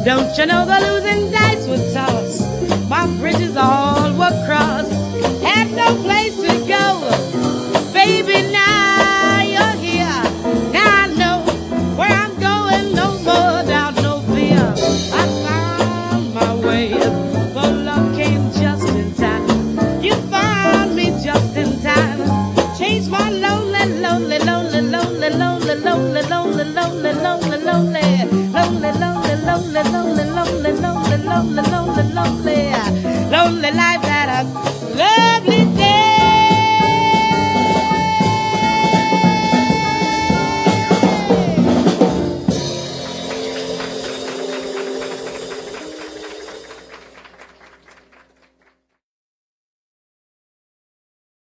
Don't you know the losing dice were tossed? My bridges all were crossed. Had no place to go. Baby, now you're here. Now I know where I'm going. No more doubt, no fear. I found my way. For love came just in time. You found me just in time. Changed my lonely, lonely, lonely, lonely, lonely, lonely, lonely, lonely, lonely, lonely, lonely, lonely, lonely, lonely, lonely, lonely, lonely, lonely.